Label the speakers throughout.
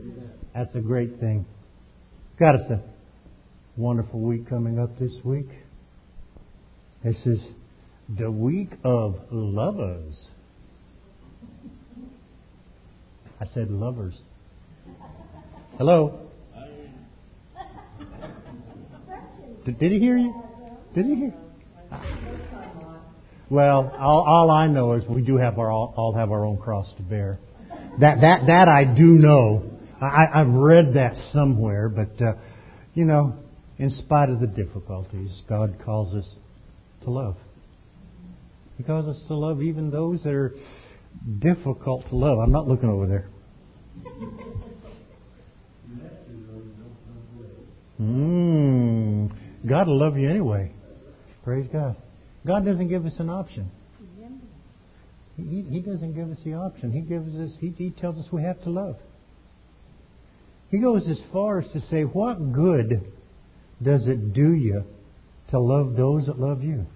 Speaker 1: That's a great thing. Got us a wonderful week coming up this week. This is the week of lovers. I said lovers. Hello? Did he hear you? Did he hear? Well, all I know is we do have all have our own cross to bear. That I do know. I've read that somewhere, but in spite of the difficulties, God calls us to love. He calls us to love even those that are difficult to love. I'm not looking over there. God will love you anyway. Praise God. God doesn't give us an option. He doesn't give us the option. He tells us we have to love. He goes as far as to say, what good does it do you to love those that love you?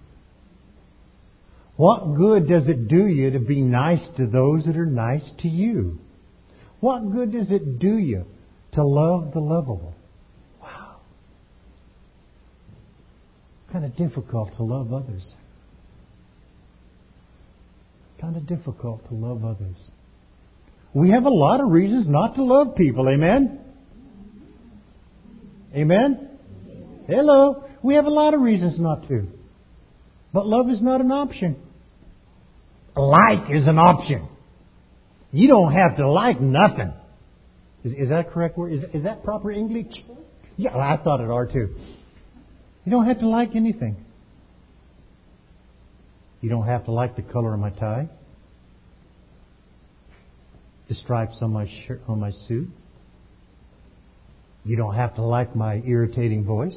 Speaker 1: What good does it do you to be nice to those that are nice to you? What good does it do you to love the lovable? Wow. Kind of difficult to love others. Kind of difficult to love others. We have a lot of reasons not to love people. Amen? Amen? Hello. We have a lot of reasons not to. But love is not an option. Like is an option. You don't have to like nothing. Is that a correct word? Is that proper English? Yeah, I thought it are too. You don't have to like anything. You don't have to like the color of my tie, the stripes on my shirt, on my suit. You don't have to like my irritating voice.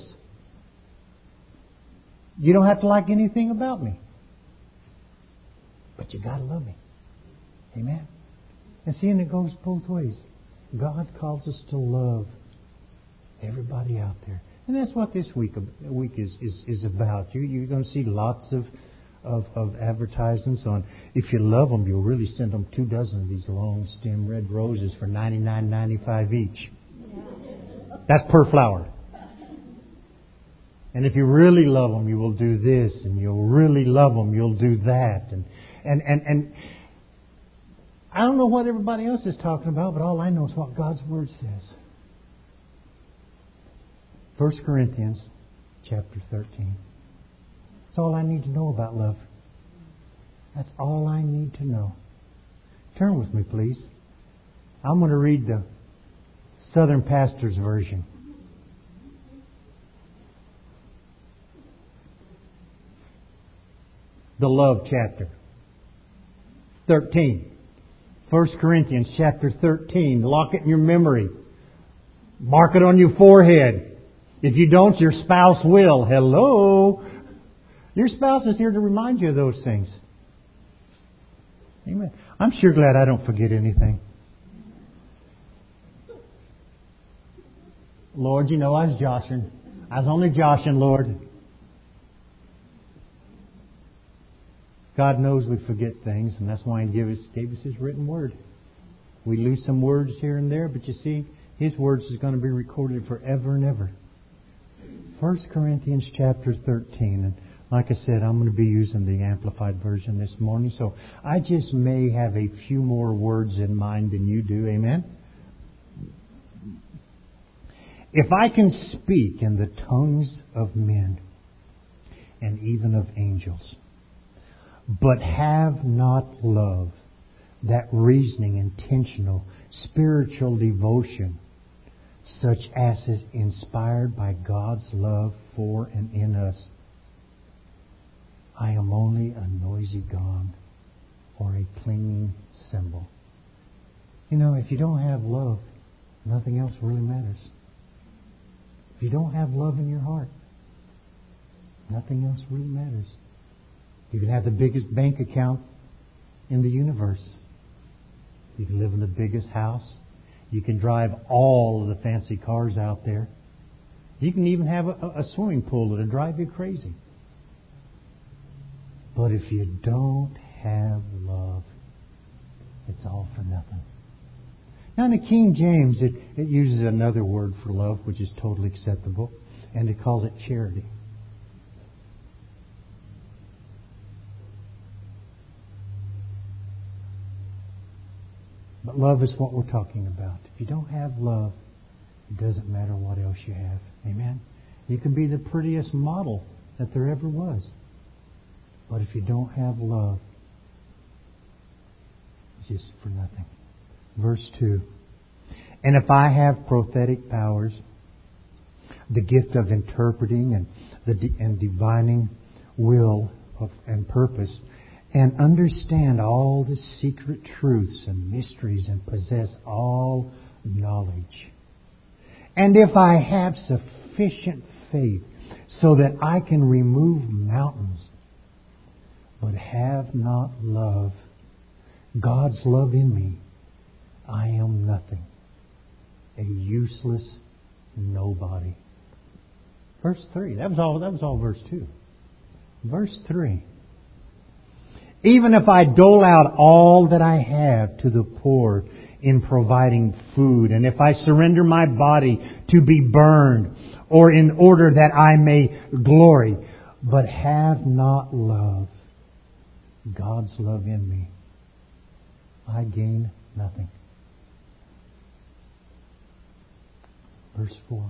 Speaker 1: You don't have to like anything about me. But you got to love me. Amen. And seeing it goes both ways. God calls us to love everybody out there. And that's what this week is about. You're going to see lots of advertisements on, if you love them, you'll really send them 24 of these long stem red roses for $99.95 each. That's per flower. And if you really love them, you will do this, and you'll really love them, you'll do that. And I don't know what everybody else is talking about, but all I know is what God's Word says. 1 Corinthians chapter 13. That's all I need to know about love. That's all I need to know. Turn with me, please. I'm going to read the Southern Pastor's Version. The love chapter. 13. 1 Corinthians chapter 13. Lock it in your memory. Mark it on your forehead. If you don't, your spouse will. Hello. Your spouse is here to remind you of those things. Amen. I'm sure glad I don't forget anything. Lord, I was joshing. I was only joshing, Lord. God knows we forget things, and that's why He gave us His written Word. We lose some words here and there, but you see, His words is going to be recorded forever and ever. 1 Corinthians chapter 13. And like I said, I'm going to be using the Amplified Version this morning, so I just may have a few more words in mind than you do. Amen? If I can speak in the tongues of men and even of angels, but have not love, that reasoning, intentional, spiritual devotion, such as is inspired by God's love for and in us, I am only a noisy gong or a clanging cymbal. If you don't have love, nothing else really matters. If you don't have love in your heart, nothing else really matters. You can have the biggest bank account in the universe. You can live in the biggest house. You can drive all of the fancy cars out there. You can even have a swimming pool that'll drive you crazy. But if you don't have love, it's all for nothing. Now in the King James, it uses another word for love, which is totally acceptable, and it calls it charity. But love is what we're talking about. If you don't have love, it doesn't matter what else you have. Amen? You can be the prettiest model that there ever was. But if you don't have love, it's just for nothing. Verse 2. And if I have prophetic powers, the gift of interpreting and divining will and purpose, and understand all the secret truths and mysteries and possess all knowledge. And if I have sufficient faith so that I can remove mountains, but have not love, God's love in me, I am nothing, a useless nobody. Verse 3. That was all verse 2. Verse 3. Even if I dole out all that I have to the poor in providing food, and if I surrender my body to be burned, or in order that I may glory, but have not love, God's love in me, I gain nothing. Verse 4.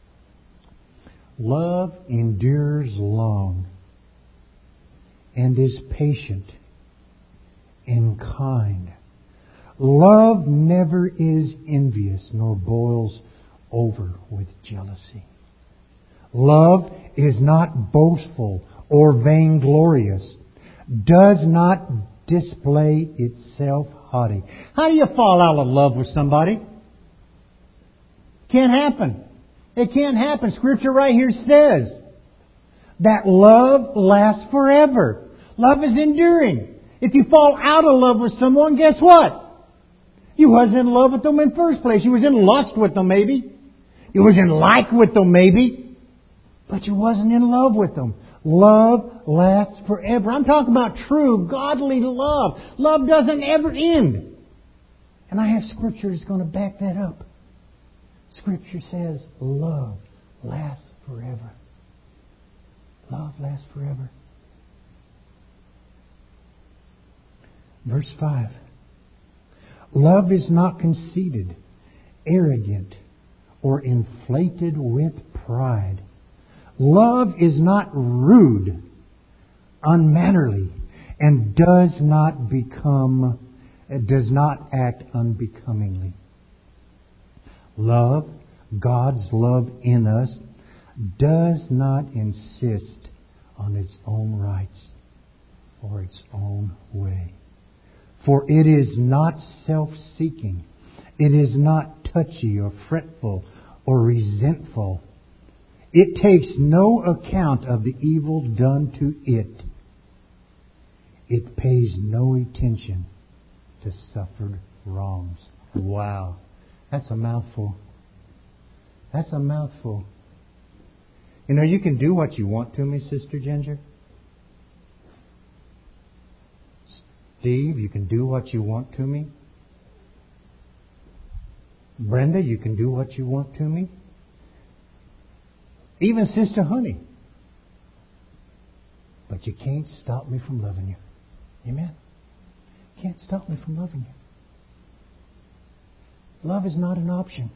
Speaker 1: Love endures long and is patient and kind. Love never is envious nor boils over with jealousy. Love is not boastful or vainglorious, does not display itself haughty. How do you fall out of love with somebody? Can't happen. It can't happen. Scripture right here says that love lasts forever. Love is enduring. If you fall out of love with someone, guess what? You wasn't in love with them in the first place. You was in lust with them, maybe. You was in like with them, maybe. But you wasn't in love with them. Love lasts forever. I'm talking about true, godly love. Love doesn't ever end. And I have Scripture that's going to back that up. Scripture says love lasts forever. Love lasts forever. Verse 5. Love is not conceited, arrogant, or inflated with pride. Love is not rude, unmannerly, and does not act unbecomingly. Love, God's love in us, does not insist on its own rights or its own way. For it is not self-seeking. It is not touchy or fretful or resentful. It takes no account of the evil done to it. It pays no attention to suffered wrongs. Wow. That's a mouthful. That's a mouthful. You know, you can do what you want to me, Sister Ginger. Steve, you can do what you want to me. Brenda, you can do what you want to me. Even Sister Honey. But you can't stop me from loving you. Amen? You can't stop me from loving you. Love is not an option.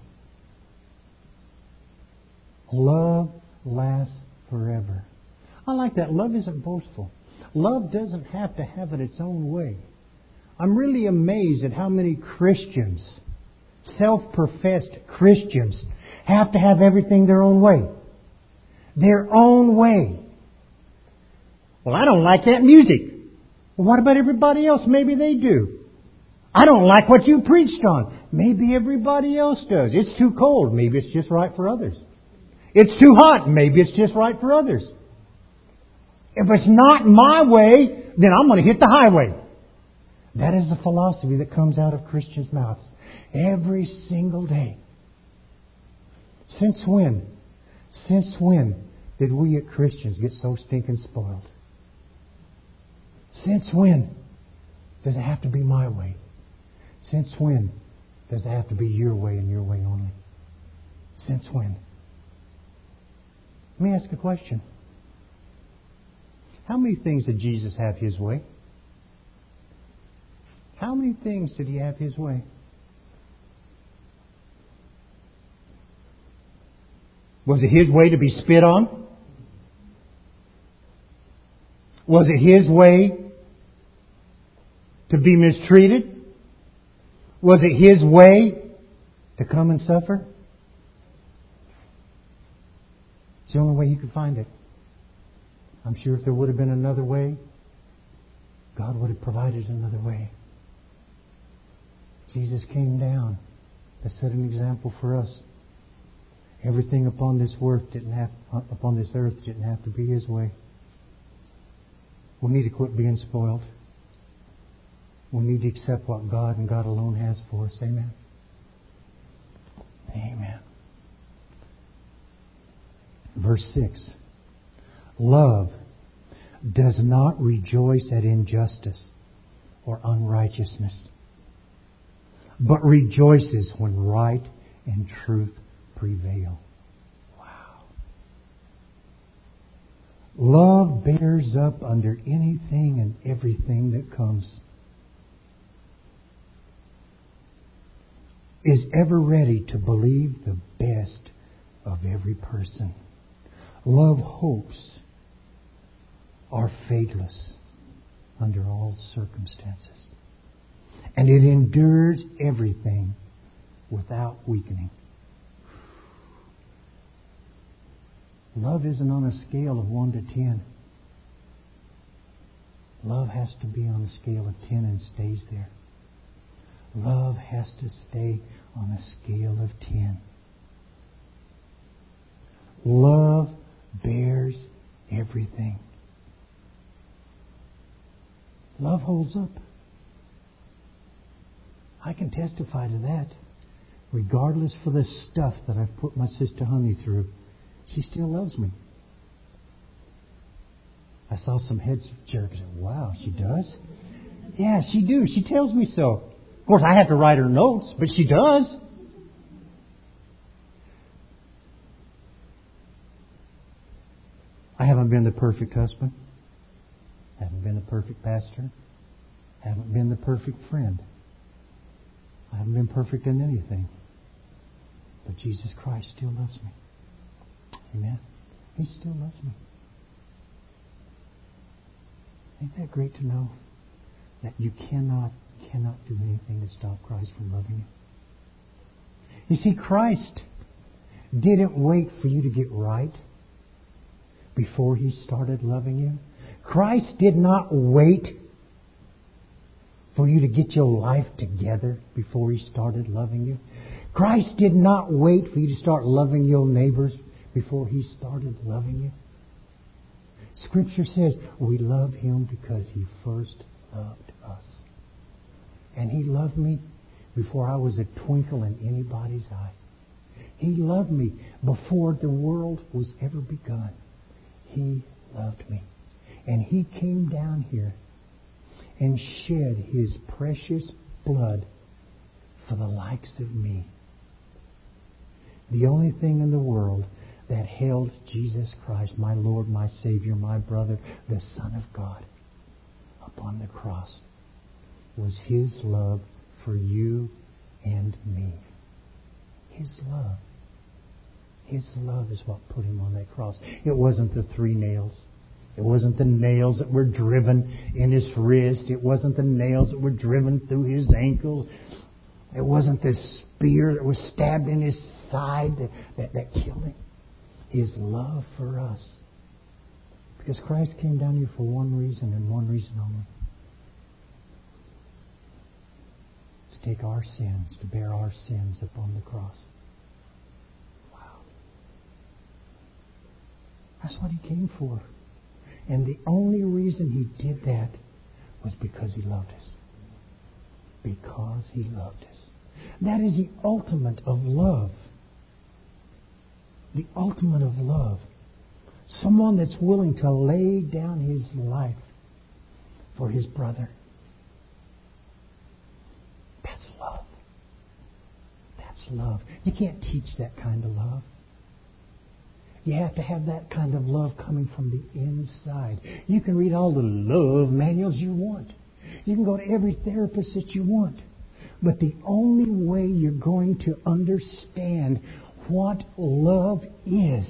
Speaker 1: Love lasts forever. I like that. Love isn't boastful. Love doesn't have to have it its own way. I'm really amazed at how many Christians, self-professed Christians, have to have everything their own way. Their own way. Well, I don't like that music. Well, what about everybody else? Maybe they do. I don't like what you preached on. Maybe everybody else does. It's too cold. Maybe it's just right for others. It's too hot. Maybe it's just right for others. If it's not my way, then I'm going to hit the highway. That is the philosophy that comes out of Christians' mouths every single day. Since when? Since when did we as Christians get so stinking spoiled? Since when does it have to be my way? Since when Does it have to be your way and your way only? Since when? Let me ask a question. How many things did Jesus have His way? How many things did He have His way? Was it His way to be spit on? Was it His way to be mistreated? Was it His way to come and suffer? It's the only way He could find it. I'm sure if there would have been another way, God would have provided another way. Jesus came down to set an example for us. Everything upon this earth didn't have to be His way. We need to quit being spoiled. We need to accept what God and God alone has for us. Amen. Amen. Verse 6. Love does not rejoice at injustice or unrighteousness, but rejoices when right and truth prevail. Wow. Love bears up under anything and everything that comes. Is ever ready to believe the best of every person. Love hopes are fadeless under all circumstances. And it endures everything without weakening. Love isn't on a scale of 1 to 10. Love has to be on a scale of 10 and stays there. Love has to stay on a scale of 10. Love bears everything. Love holds up. I can testify to that. Regardless for the stuff that I've put my sister Honey through, she still loves me. I saw some heads jerk and said, wow, she does? Yeah, she do. She tells me so. Of course, I have to write her notes, but she does. I haven't been the perfect husband. Haven't been the perfect pastor. Haven't been the perfect friend. I haven't been perfect in anything. But Jesus Christ still loves me. Amen. He still loves me. Ain't that great to know that you cannot do anything to stop Christ from loving you? You see, Christ didn't wait for you to get right before He started loving you. Christ did not wait for you to get your life together before He started loving you. Christ did not wait for you to start loving your neighbors before He started loving you. Scripture says we love Him because He first loved us. And He loved me before I was a twinkle in anybody's eye. He loved me before the world was ever begun. He loved me. And He came down here and shed His precious blood for the likes of me. The only thing in the world that held Jesus Christ, my Lord, my Savior, my brother, the Son of God, upon the cross was His love for you and me. His love. His love is what put Him on that cross. It wasn't the 3 nails. It wasn't the nails that were driven in His wrist. It wasn't the nails that were driven through His ankles. It wasn't the spear that was stabbed in His side that killed Him. His love for us. Because Christ came down here for one reason and one reason only. To take our sins, to bear our sins upon the cross. Wow. That's what He came for. And the only reason He did that was because He loved us. Because He loved us. That is the ultimate of love. The ultimate of love. Someone that's willing to lay down his life for his brother. That's love. love. You can't teach that kind of love. You have to have that kind of love coming from the inside. You can read all the love manuals you want. You can go to every therapist that you want. But the only way you're going to understand what love is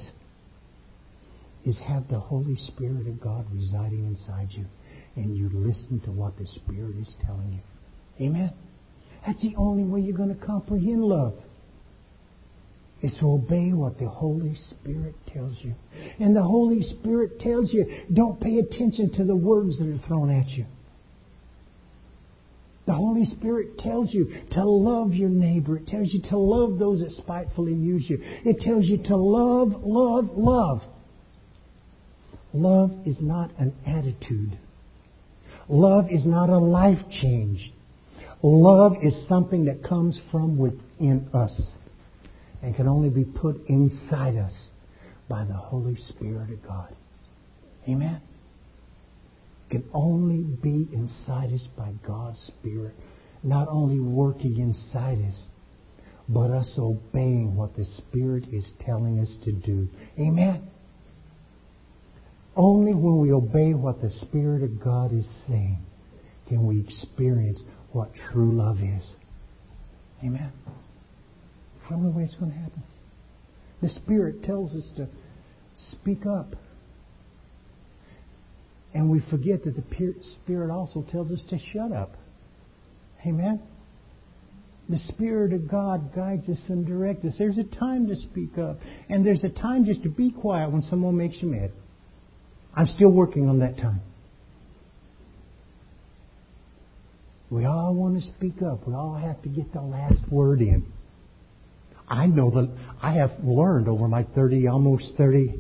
Speaker 1: have the Holy Spirit of God residing inside you. And you listen to what the Spirit is telling you. Amen? That's the only way you're going to comprehend love. Is to obey what the Holy Spirit tells you. And the Holy Spirit tells you, don't pay attention to the words that are thrown at you. The Holy Spirit tells you to love your neighbor. It tells you to love those that spitefully use you. It tells you to love, love, love. Love is not an attitude. Love is not a life change. Love is something that comes from within us and can only be put inside us by the Holy Spirit of God. Amen? Can only be inside us by God's Spirit. Not only working inside us, but us obeying what the Spirit is telling us to do. Amen? Only when we obey what the Spirit of God is saying can we experience what true love is. Amen? It's the only way it's going to happen. The Spirit tells us to speak up. And we forget that the Spirit also tells us to shut up. Amen? The Spirit of God guides us and directs us. There's a time to speak up. And there's a time just to be quiet when someone makes you mad. I'm still working on that time. We all want to speak up. We all have to get the last word in. I know that I have learned over my almost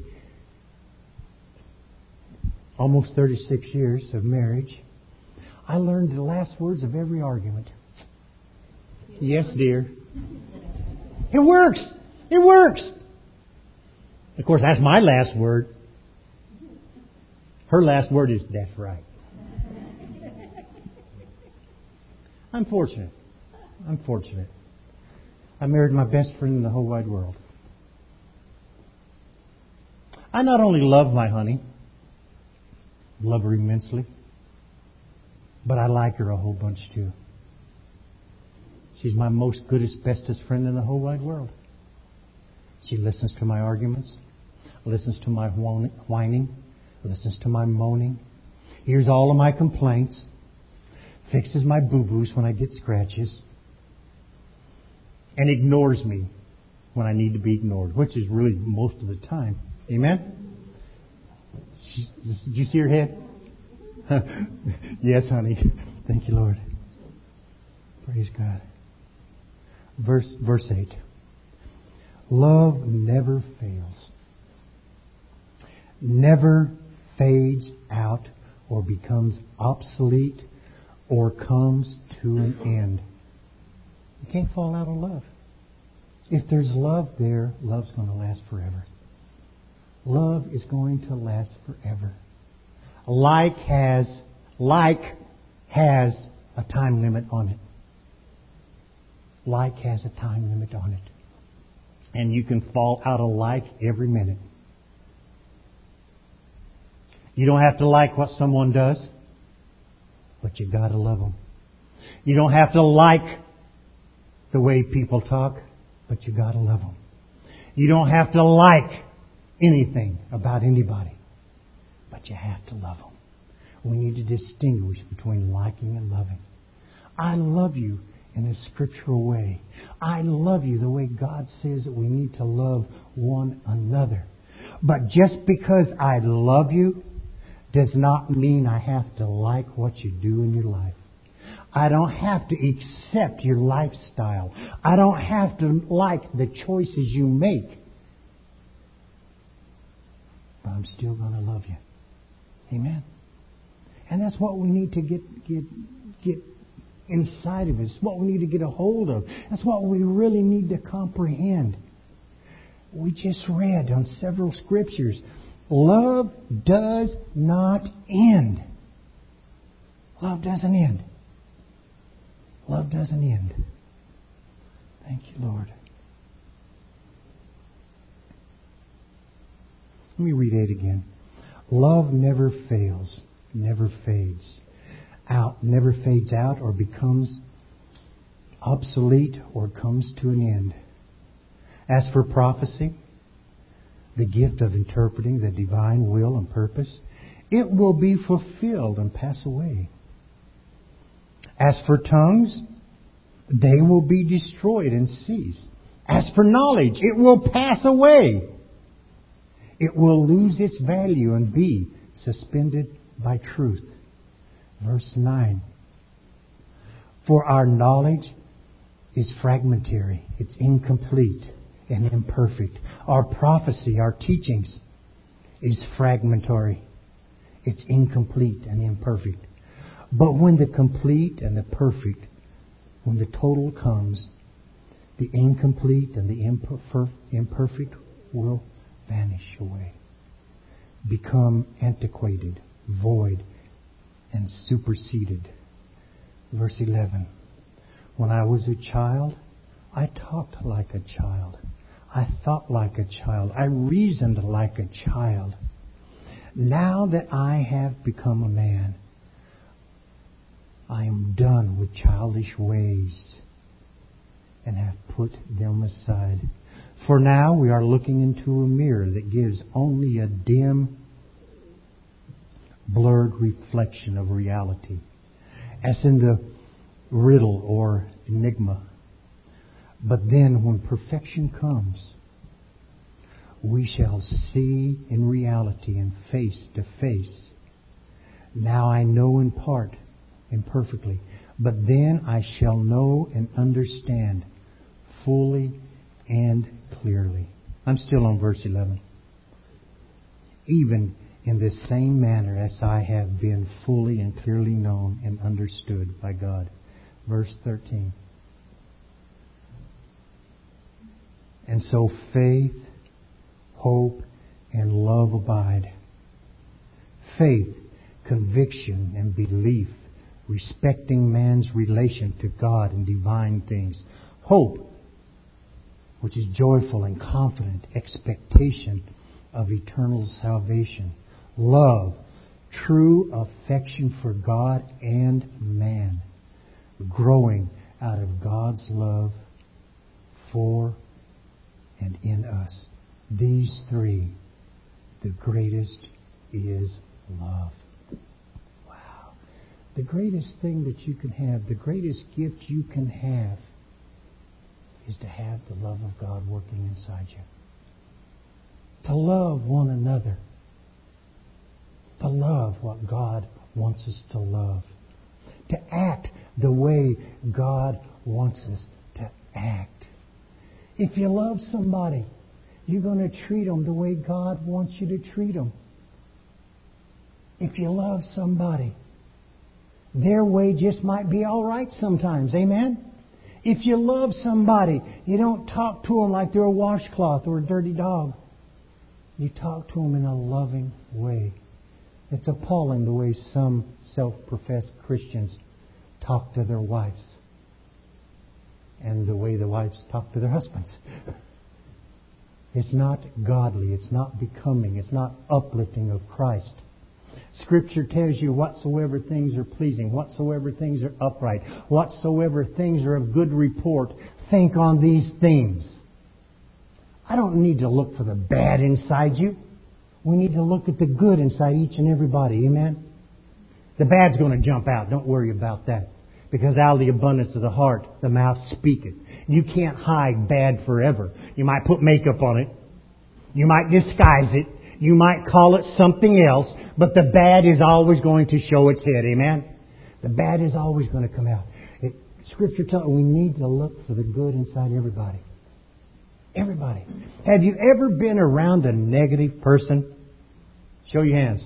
Speaker 1: 36 years of marriage, I learned the last words of every argument. Yes, dear. It works. It works. Of course, that's my last word. Her last word is, that's right. I'm fortunate. I married my best friend in the whole wide world. I not only love my honey, love her immensely, but I like her a whole bunch too. She's my most goodest, bestest friend in the whole wide world. She listens to my arguments, listens to my whining, listens to my moaning, hears all of my complaints, fixes my boo-boos when I get scratches, and ignores me when I need to be ignored, which is really most of the time. Amen? Did you see her head? Yes, honey. Thank you, Lord. Praise God. Verse 8. Love never fails. Never fades out or becomes obsolete or comes to an end. You can't fall out of love. If there's love there, love's going to last forever. Love is going to last forever. Like has a time limit on it. Like has a time limit on it. And you can fall out of like every minute. You don't have to like what someone does, but you got to love them. You don't have to like the way people talk, but you got to love them. You don't have to like anything about anybody, but you have to love them. We need to distinguish between liking and loving. I love you in a scriptural way. I love you the way God says that we need to love one another. But just because I love you does not mean I have to like what you do in your life. I don't have to accept your lifestyle. I don't have to like the choices you make. But I'm still going to love you. Amen? And that's what we need to get inside of us. What we need to get a hold of. That's what we really need to comprehend. We just read on several scriptures. Love does not end. Love doesn't end. Love doesn't end. Thank you, Lord. Let me read 8 again. Love never fails, never fades out or becomes obsolete or comes to an end. As for prophecy, the gift of interpreting the divine will and purpose, it will be fulfilled and pass away. As for tongues, they will be destroyed and cease. As for knowledge, it will pass away. It will lose its value and be suspended by truth. Verse 9. For our knowledge is fragmentary, it's incomplete and imperfect. Our prophecy, our teachings, is fragmentary, it's incomplete and imperfect. But when the complete and the perfect, when the total comes, the incomplete and the imperfect will vanish away, become antiquated, void, and superseded. Verse 11. When I was a child, I talked like a child. I thought like a child. I reasoned like a child. Now that I have become a man, I am done with childish ways and have put them aside. For now we are looking into a mirror that gives only a dim, blurred reflection of reality, as in the riddle or enigma. But then when perfection comes, we shall see in reality and face to face. Now I know in part, imperfectly, but then I shall know and understand fully and clearly. I'm still on verse 11. Even in the same manner as I have been fully and clearly known and understood by God. Verse 13. And so faith, hope, and love abide. Faith, conviction, and belief, respecting man's relation to God and divine things. Hope, which is joyful and confident expectation of eternal salvation. Love, true affection for God and man, growing out of God's love for and in us. These three, the greatest is love. Wow. The greatest thing that you can have, the greatest gift you can have, is to have the love of God working inside you. To love one another. To love what God wants us to love. To act the way God wants us to act. If you love somebody, you're going to treat them the way God wants you to treat them. If you love somebody, their way just might be all right sometimes. Amen? If you love somebody, you don't talk to them like they're a washcloth or a dirty dog. You talk to them in a loving way. It's appalling the way some self-professed Christians talk to their wives and the way the wives talk to their husbands. It's not godly. It's not becoming. It's not uplifting of Christ. Scripture tells you whatsoever things are pleasing, whatsoever things are upright, whatsoever things are of good report, think on these things. I don't need to look for the bad inside you. We need to look at the good inside each and everybody. Amen? The bad's going to jump out. Don't worry about that. Because out of the abundance of the heart, the mouth speaketh. You can't hide bad forever. You might put makeup on it. You might disguise it. You might call it something else. But the bad is always going to show its head. Amen? The bad is always going to come out. Scripture tells us we need to look for the good inside everybody. Everybody. Have you ever been around a negative person? Show your hands.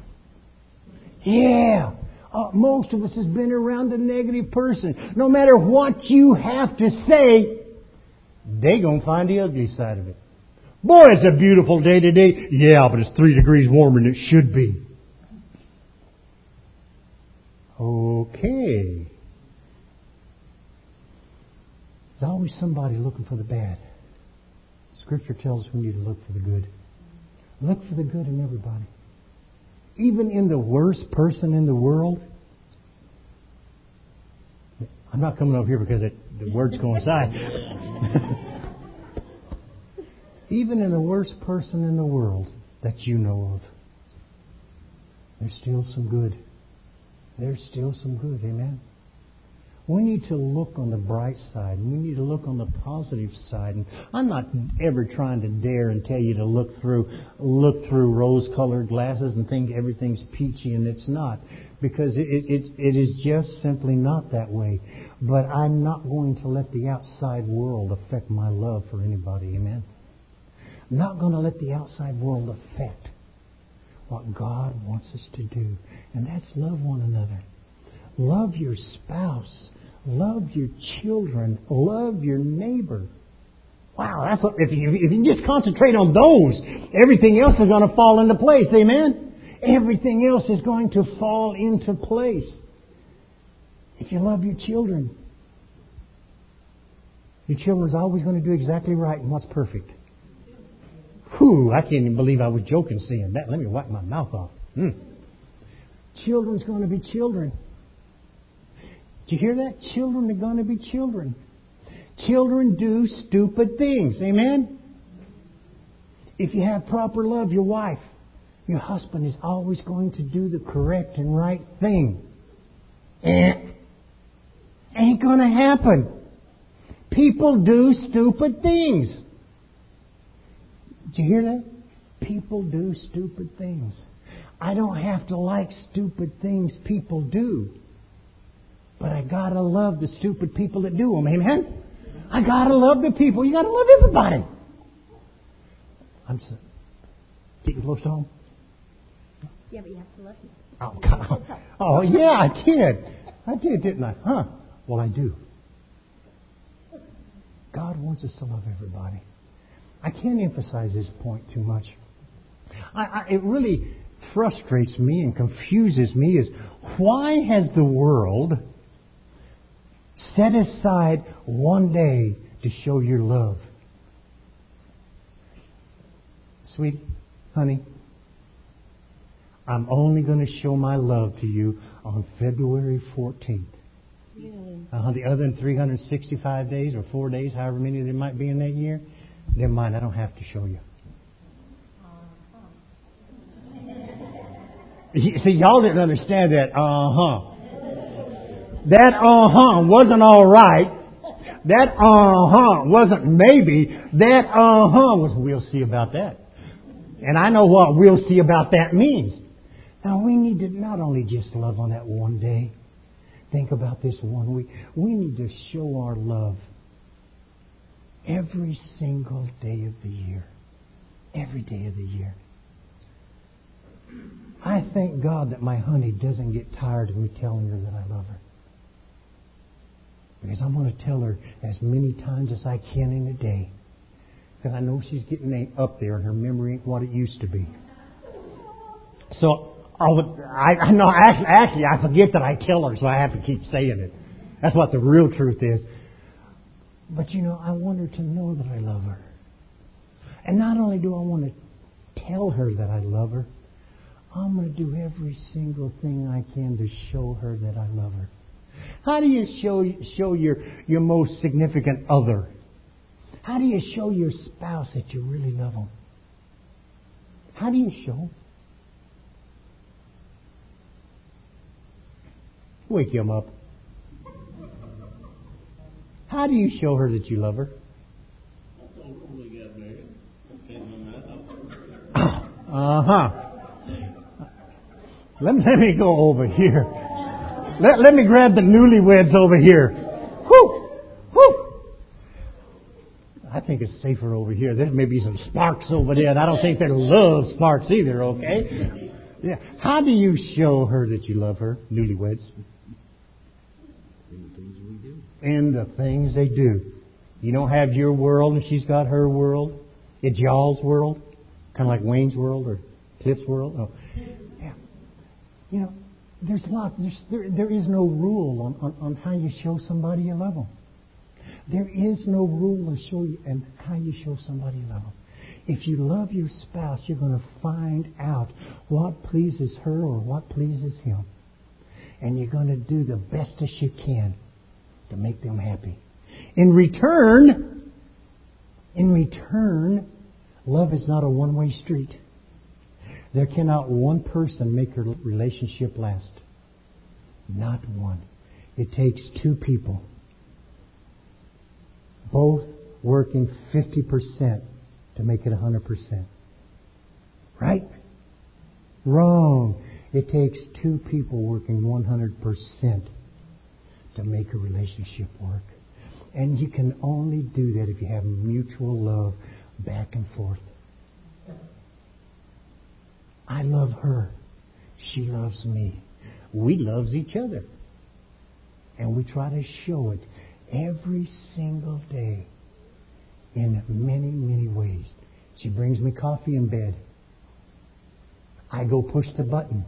Speaker 1: Yeah. Most of us has been around a negative person. No matter what you have to say, they going to find the ugly side of it. Boy, it's a beautiful day today. Yeah, but it's 3 degrees warmer than it should be. Okay. There's always somebody looking for the bad. Scripture tells us we need to look for the good. Look for the good in everybody. Even in the worst person in the world. I'm not coming over here because the words coincide. Even in the worst person in the world that you know of, there's still some good. There's still some good. Amen? We need to look on the bright side. We need to look on the positive side. And I'm not ever trying to dare and tell you to look through rose-colored glasses and think everything's peachy, and it's not. Because it is just simply not that way. But I'm not going to let the outside world affect my love for anybody. Amen? I'm not going to let the outside world affect what God wants us to do. And that's love one another. Love your spouse. Love your children. Love your neighbor. Wow, that's what, if you just concentrate on those, everything else is going to fall into place. Amen? Everything else is going to fall into place. If you love your children, your children's always going to do exactly right and what's perfect. Whew, I can't even believe I was joking saying that. Let me wipe my mouth off. Children's going to be children. Do you hear that? Children are going to be children. Children do stupid things. Amen? If you have proper love, your wife, your husband is always going to do the correct and right thing. Ain't going to happen. People do stupid things. Did you hear that? People do stupid things. I don't have to like stupid things people do. But I gotta love the stupid people that do them. Amen? I gotta love the people. You gotta love everybody. I'm sorry. Getting close to home?
Speaker 2: Yeah, but you have to love me.
Speaker 1: Oh, God. Oh, yeah, I did. I did, didn't I? Huh. Well, I do. God wants us to love everybody. I can't emphasize this point too much. It really frustrates me and confuses me is why has the world set aside one day to show your love? Sweetie, honey, I'm only going to show my love to you on February 14th. The other than 365 days or 4 days, however many there might be in that year, never mind, I don't have to show you. See, y'all didn't understand that. That wasn't all right. That wasn't maybe. That was we'll see about that. And I know what we'll see about that means. Now we need to not only just love on that one day. Think about this 1 week. We need to show our love every single day of the year. Every day of the year. I thank God that my honey doesn't get tired of me telling her that I love her. Because I'm going to tell her as many times as I can in a day. Because I know she's getting up there and her memory ain't what it used to be. So, I know, actually, I forget that I tell her, so I have to keep saying it. That's what the real truth is. But you know, I want her to know that I love her. And not only do I want to tell her that I love her, I'm going to do every single thing I can to show her that I love her. How do you show your most significant other? How do you show your spouse that you really love them? How do you show them? Wake him up. How do you show her that you love her? Let me go over here. Let me grab the newlyweds over here. Whoo! Whoo! I think it's safer over here. There may be some sparks over there, and I don't think they're love sparks either, okay? Yeah. How do you show her that you love her, newlyweds?
Speaker 3: In the things we do.
Speaker 1: In the things they do. You don't have your world and she's got her world. It's y'all's world. Kind of like Wayne's World or Cliff's World. Oh. Yeah. You know, there's a lot. There is no rule on how you show somebody you love them. There is no rule on how you show somebody you love them. If you love your spouse, you're going to find out what pleases her or what pleases him. And you're going to do the best as you can to make them happy. In return, love is not a one-way street. There cannot one person make a relationship last. Not one. It takes two people, both working 50% to make it 100%. Right? Wrong. It takes two people working 100% to make a relationship work. And you can only do that if you have mutual love back and forth. I love her. She loves me. We love each other. And we try to show it every single day in many, many ways. She brings me coffee in bed. I go push the button.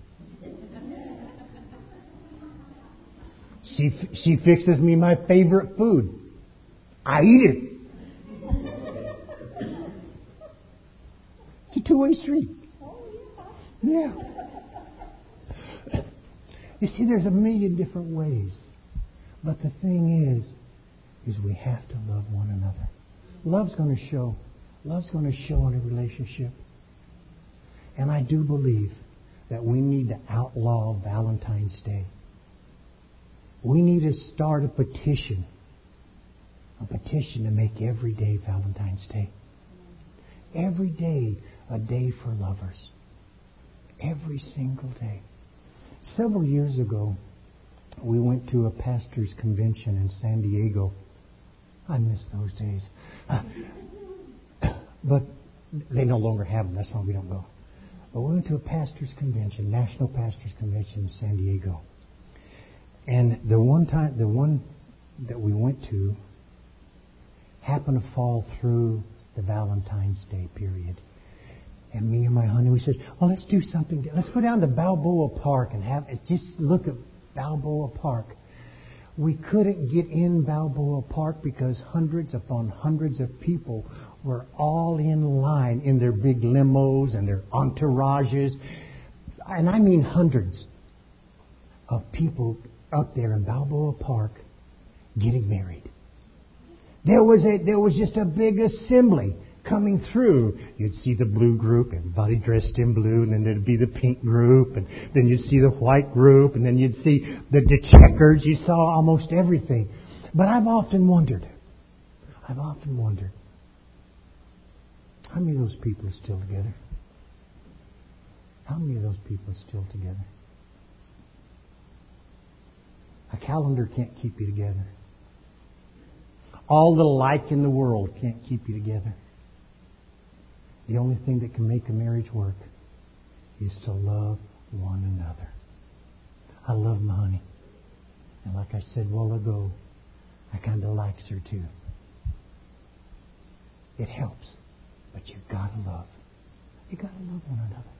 Speaker 1: She fixes me my favorite food. I eat it. It's a two-way street. Yeah. You see, there's a million different ways. But the thing is we have to love one another. Love's going to show. Love's going to show in a relationship. And I do believe that we need to outlaw Valentine's Day. We need to start a petition to make every day Valentine's Day. Every day a day for lovers. Every single day. Several years ago, we went to a pastor's convention in San Diego. I miss those days. But they no longer have them. That's why we don't go. But we went to a pastor's convention, National Pastor's Convention in San Diego. And the one that we went to happened to fall through the Valentine's Day period. And me and my honey, we said, well, let's do something. Let's go down to Balboa Park and just look at Balboa Park. We couldn't get in Balboa Park because hundreds upon hundreds of people were all in line in their big limos and their entourages. And I mean hundreds of people up there in Balboa Park getting married. There was just a big assembly coming through. You'd see the blue group, everybody dressed in blue, and then there'd be the pink group, and then you'd see the white group, and then you'd see the checkers. You saw almost everything. But I've often wondered, how many of those people are still together? How many of those people are still together? A calendar can't keep you together. All the like in the world can't keep you together. The only thing that can make a marriage work is to love one another. I love my honey. And like I said a while ago, I kind of likes her too. It helps. But you've got to love. You've got to love one another.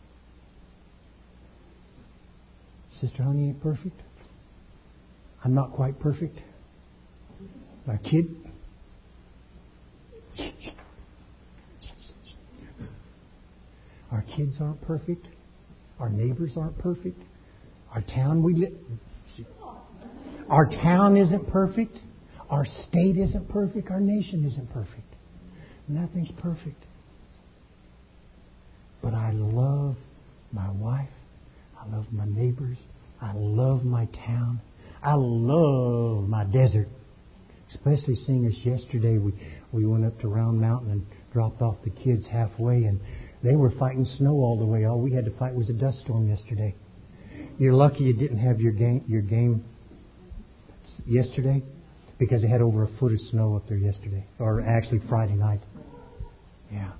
Speaker 1: Sister Honey ain't perfect. I'm not quite perfect. Our kid. Our kids aren't perfect. Our neighbors aren't perfect. Our town Our town isn't perfect. Our state isn't perfect. Our nation isn't perfect. Nothing's perfect. But I love my wife. I love my neighbors. I love my town. I love my desert. Especially seeing us yesterday. We went up to Round Mountain and dropped off the kids halfway, and they were fighting snow all the way. All we had to fight was a dust storm yesterday. You're lucky you didn't have your game yesterday, because they had over a foot of snow up there yesterday, or actually Friday night. Yeah.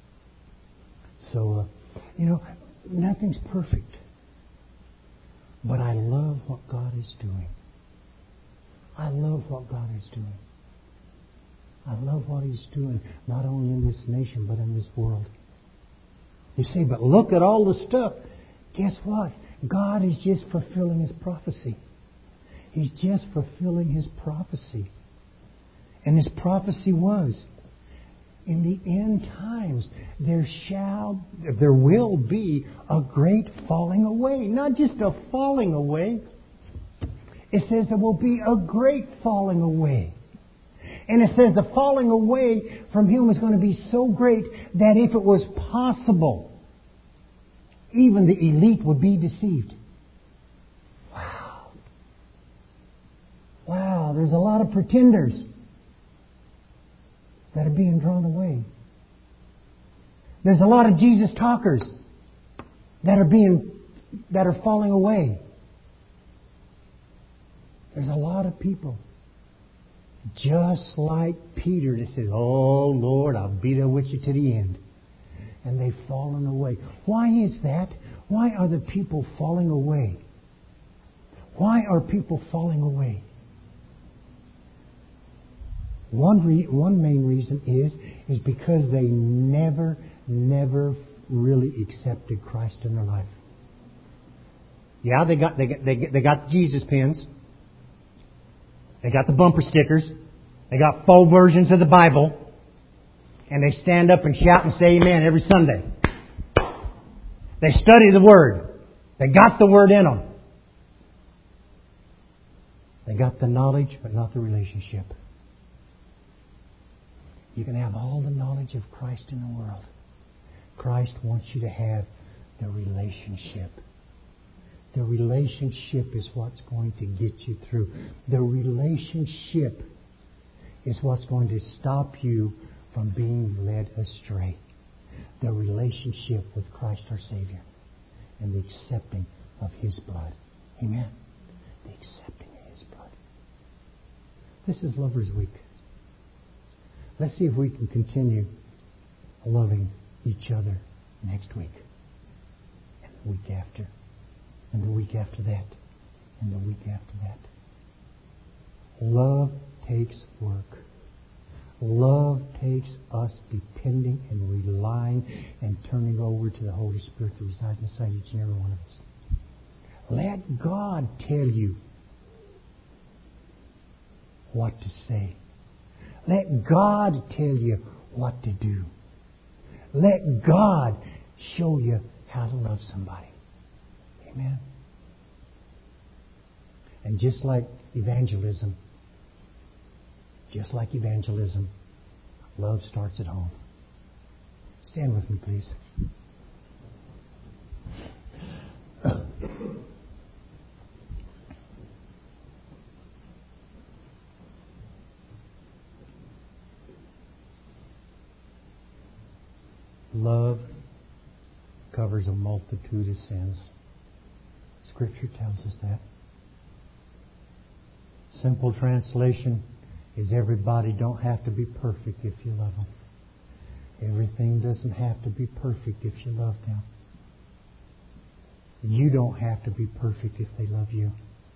Speaker 1: So, nothing's perfect. But I love what God is doing. I love what God is doing. I love what He's doing, not only in this nation, but in this world. You say, but look at all the stuff. Guess what? God is just fulfilling His prophecy. He's just fulfilling His prophecy. And His prophecy was, in the end times, there will be a great falling away. Not just a falling away. It says there will be a great falling away. And it says the falling away from Him is going to be so great that if it was possible, even the elite would be deceived. Wow. Wow, there's a lot of pretenders that are being drawn away. There's a lot of Jesus talkers that are falling away. There's a lot of people just like Peter that says, "Oh Lord, I'll be there with you to the end." And they've fallen away. Why is that? Why are the people falling away? Why are people falling away? One main reason is because they never really accepted Christ in their life. Yeah, they got the Jesus pins. They got the bumper stickers. They got full versions of the Bible. And they stand up and shout and say amen every Sunday. They study the Word. They got the Word in them. They got the knowledge, but not the relationship. You can have all the knowledge of Christ in the world. Christ wants you to have the relationship. The relationship is what's going to get you through. The relationship is what's going to stop you from being led astray. The relationship with Christ our Savior and the accepting of His blood. Amen. The accepting of His blood. This is Lovers Week. Let's see if we can continue loving each other next week. And the week after. And the week after that. And the week after that. Love takes work. Love takes us depending and relying and turning over to the Holy Spirit that resides inside each and every one of us. Let God tell you what to say. Let God tell you what to do. Let God show you how to love somebody. Amen. And just like evangelism, love starts at home. Stand with me, please. Love covers a multitude of sins. Scripture tells us that. Simple translation is everybody don't have to be perfect if you love them. Everything doesn't have to be perfect if you love them. You don't have to be perfect if they love you.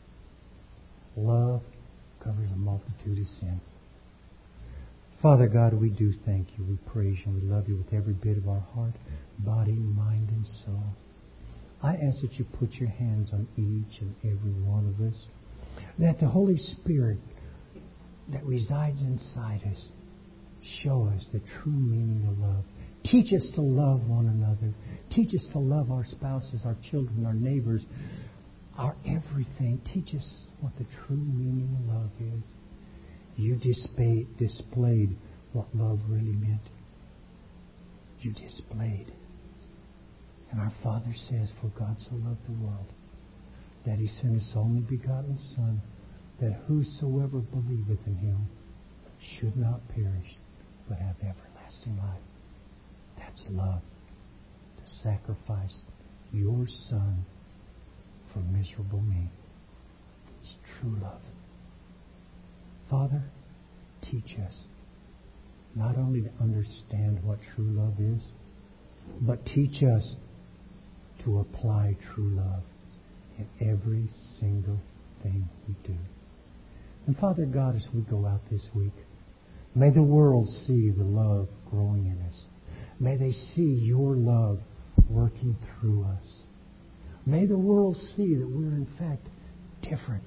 Speaker 1: Love covers a multitude of sin. Father God, we do thank you. We praise you. We love you with every bit of our heart, body, mind, and soul. I ask that you put your hands on each and every one of us. That the Holy Spirit that resides inside us show us the true meaning of love. Teach us to love one another. Teach us to love our spouses, our children, our neighbors, our everything. Teach us what the true meaning of love is. You displayed what love really meant. You displayed. And our Father says, "For God so loved the world, that He sent His only begotten Son, that whosoever believeth in Him should not perish, but have everlasting life." That's love. To sacrifice your Son for miserable me. It's true love. Father, teach us not only to understand what true love is, but teach us to apply true love in every single thing we do. And Father God, as we go out this week, may the world see the love growing in us. May they see your love working through us. May the world see that we're in fact different.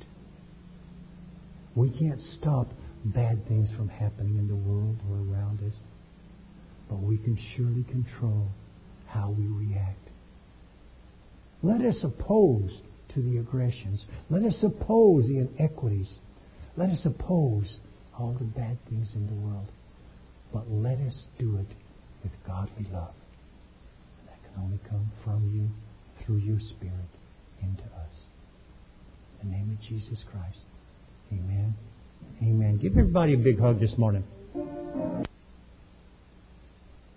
Speaker 1: We can't stop bad things from happening in the world or around us. but we can surely control how we react. Let us oppose to the aggressions. Let us oppose the inequities. Let us oppose all the bad things in the world. But let us do it with godly love. And that can only come from you, through your Spirit, into us. In the name of Jesus Christ. Amen. Amen. Give everybody a big hug this morning.